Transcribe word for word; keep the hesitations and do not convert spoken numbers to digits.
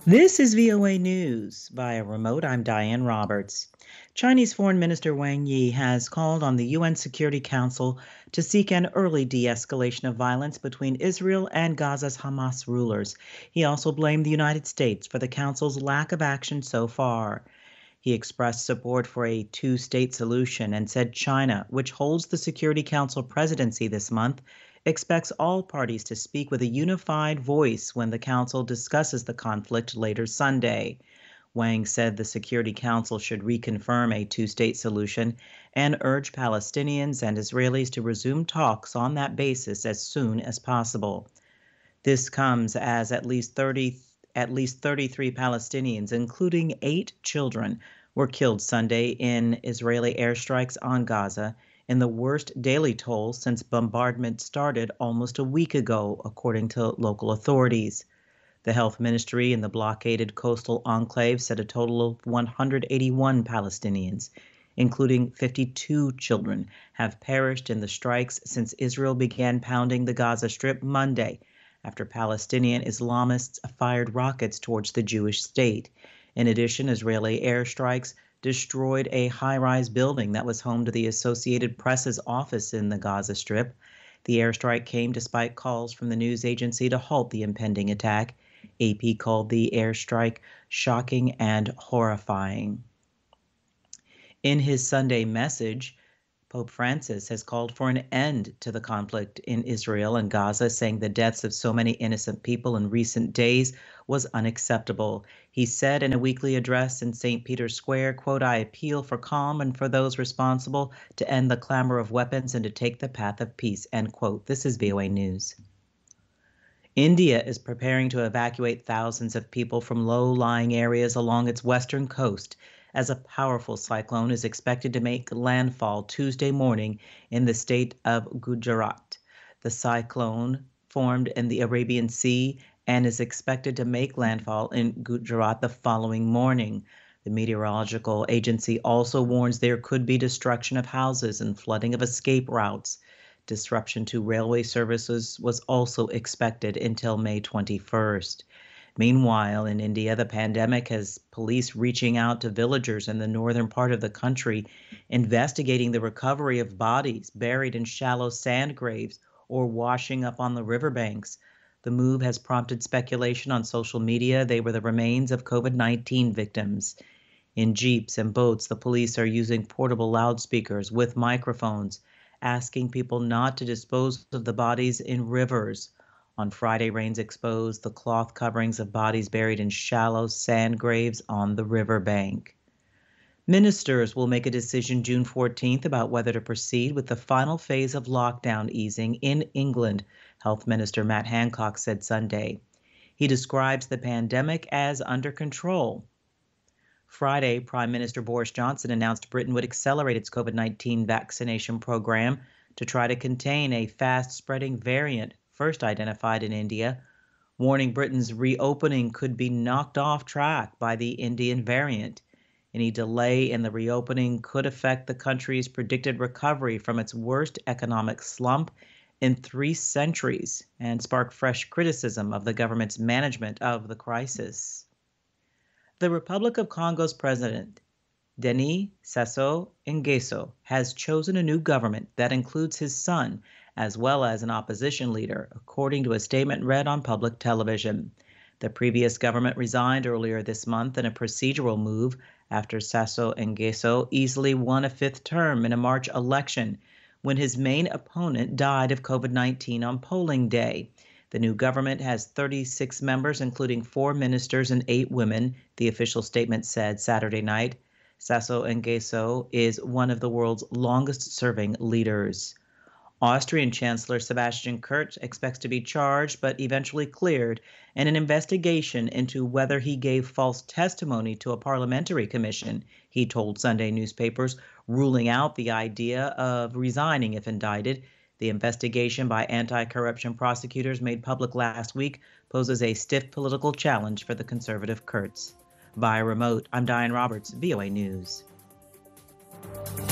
This is V O A News. Via remote, I'm Diane Roberts. Chinese Foreign Minister Wang Yi has called on the U N Security Council to seek an early de-escalation of violence between Israel and Gaza's Hamas rulers. He also blamed the United States for the Council's lack of action so far. He expressed support for a two-state solution and said China, which holds the Security Council presidency this month, expects all parties to speak with a unified voice when the Council discusses the conflict later Sunday. Wang said the Security Council should reconfirm a two-state solution and urge Palestinians and Israelis to resume talks on that basis as soon as possible. This comes as at least thirty, at least thirty-three Palestinians, including eight children, were killed Sunday in Israeli airstrikes on Gaza, in the worst daily toll since bombardment started almost a week ago, according to local authorities. The health ministry in the blockaded coastal enclave said a total of one hundred eighty-one Palestinians, including fifty-two children, have perished in the strikes since Israel began pounding the Gaza Strip Monday, after Palestinian Islamists fired rockets towards the Jewish state. In addition, Israeli airstrikes destroyed a high-rise building that was home to the Associated Press's office in the Gaza Strip. The airstrike came despite calls from the news agency to halt the impending attack. A P called the airstrike shocking and horrifying. In his Sunday message, Pope Francis has called for an end to the conflict in Israel and Gaza, saying the deaths of so many innocent people in recent days was unacceptable. He said in a weekly address in Saint Peter's Square, quote, "I appeal for calm and for those responsible to end the clamor of weapons and to take the path of peace," end quote. This is V O A News. India is preparing to evacuate thousands of people from low-lying areas along its western coast as a powerful cyclone is expected to make landfall Tuesday morning in the state of Gujarat. The cyclone formed in the Arabian Sea and is expected to make landfall in Gujarat the following morning. The meteorological agency also warns there could be destruction of houses and flooding of escape routes. Disruption to railway services was also expected until May twenty-first. Meanwhile, in India, the pandemic has police reaching out to villagers in the northern part of the country, investigating the recovery of bodies buried in shallow sand graves or washing up on the riverbanks. The move has prompted speculation on social media they were the remains of COVID nineteen victims. In jeeps and boats, the police are using portable loudspeakers with microphones, asking people not to dispose of the bodies in rivers. On Friday, rains exposed the cloth coverings of bodies buried in shallow sand graves on the riverbank. Ministers will make a decision June fourteenth about whether to proceed with the final phase of lockdown easing in England, Health Minister Matt Hancock said Sunday. He describes the pandemic as under control. Friday, Prime Minister Boris Johnson announced Britain would accelerate its COVID nineteen vaccination program to try to contain a fast-spreading variant first identified in India, warning Britain's reopening could be knocked off track by the Indian variant. Any delay in the reopening could affect the country's predicted recovery from its worst economic slump in three centuries and spark fresh criticism of the government's management of the crisis. The Republic of Congo's president, Denis Sassou Nguesso, has chosen a new government that includes his son, as well as an opposition leader, according to a statement read on public television. The previous government resigned earlier this month in a procedural move after Sassou Nguesso easily won a fifth term in a March election when his main opponent died of COVID nineteen on polling day. The new government has thirty-six members, including four ministers and eight women, the official statement said Saturday night. Sassou Nguesso is one of the world's longest-serving leaders. Austrian Chancellor Sebastian Kurz expects to be charged but eventually cleared in an investigation into whether he gave false testimony to a parliamentary commission, he told Sunday newspapers, ruling out the idea of resigning if indicted. The investigation by anti-corruption prosecutors made public last week poses a stiff political challenge for the conservative Kurz. Via remote, I'm Diane Roberts, V O A News.